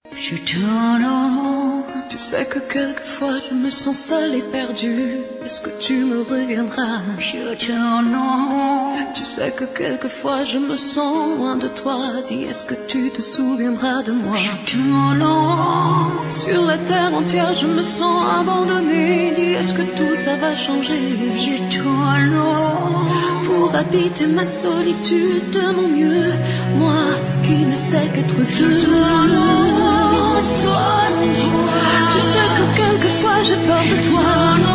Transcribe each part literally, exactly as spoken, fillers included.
Je tourne en rond. Tu sais que quelquefois je me sens seule et perdue. Est-ce que tu me reviendras? Je tourne en rond. Tu sais que quelquefois je me sens loin de toi. Dis, est-ce que tu te souviendras de moi? Je tourne en rond. Sur la terre entière je me sens abandonnée. Dis, est-ce que tout ça va changer? Je tourne en rond. Pour habiter ma solitude de mon mieux, moi qui ne sais qu'être deux. Je tourne en rond. Tu sais que quelquefois j'ai peur de toi.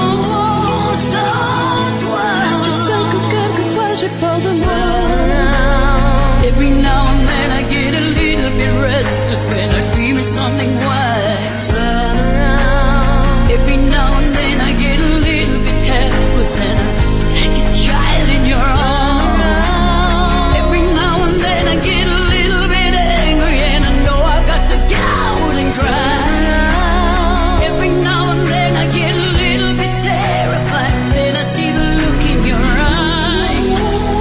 Tu sais que quelquefois j'ai peur de moi. Every now and then I get a little bit restless when I feel something white. Turn around. Every now and then I get a little bit helpless and I'm like a child in your arms. Every now and then I get a little bit angry and I know I've got to get out and cry. Every now and then I get a little bit terrified. Then I see the look in your eyes.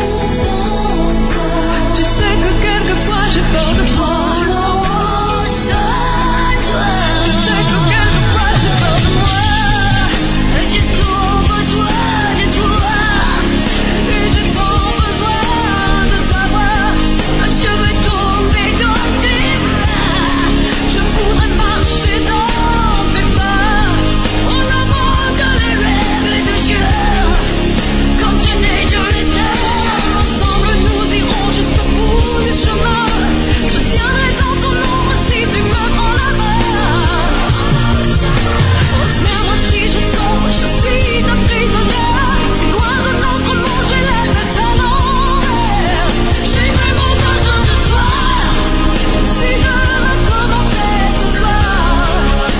Tu sais que quelquefois j'ai peur de toi. Tu sais que quelquefois j'ai peur de moi. J'ai trop besoin de toi. Et j'ai trop besoin de t'avoir. Je veux tomber dans tes bras. Je voudrais marcher dans tes pas. En avant de les règles de jeu. Continuer de l'éternel. Ensemble nous irons jusqu'au bout du chemin. Je tiendrai dans ton ombre si tu me prends la main. Retiens-moi si je sombre, je suis ta prisonnière. Si loin de notre monde, j'ai la tête à l'envers. J'ai vraiment besoin de toi. Si demain commençait ce soir.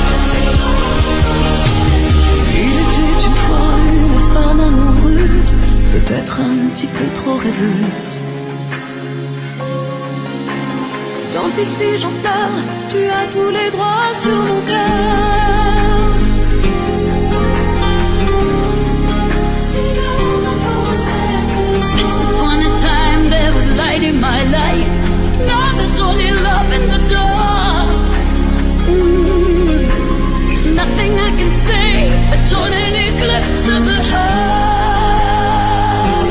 Il était une fois une femme amoureuse, peut-être un petit peu trop rêveuse. Tant pis si j'en pleure, tu as tous les droits sur mon cœur. Once upon a time there was light in my life. Now there's only love in the dark. Mm. Nothing I can say, a total eclipse of the heart.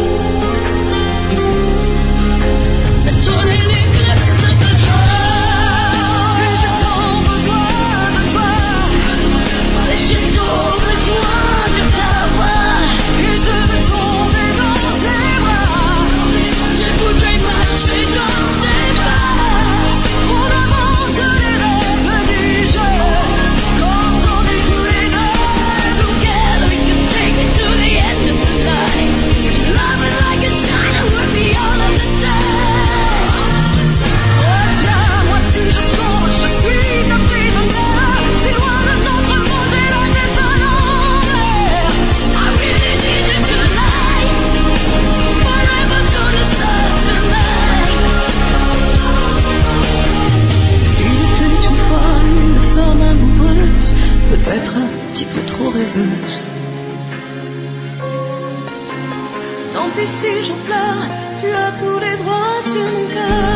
A total eclipse of the heart. Et j'ai tant besoin de toi. Et j'ai tant besoin de t'avoir. Et je veux tomber dans tes bras. Je voudrais marcher dans tes bras. En avant de les règles du jeu. Quand on est tous les deux together, we can take it to the end of the line. Love it like a shine, we're beyond of the time. Retiens-moi si je sombre, je suis ta prisonnière. Si loin de notre monde, j'ai la tête à l'envers. I really need you tonight. Forever's gonna start tonight. Il était une fois une femme amoureuse, peut-être un petit peu trop rêveuse. Tant pis si j'en pleure, tu as tous les droits sur mon cœur.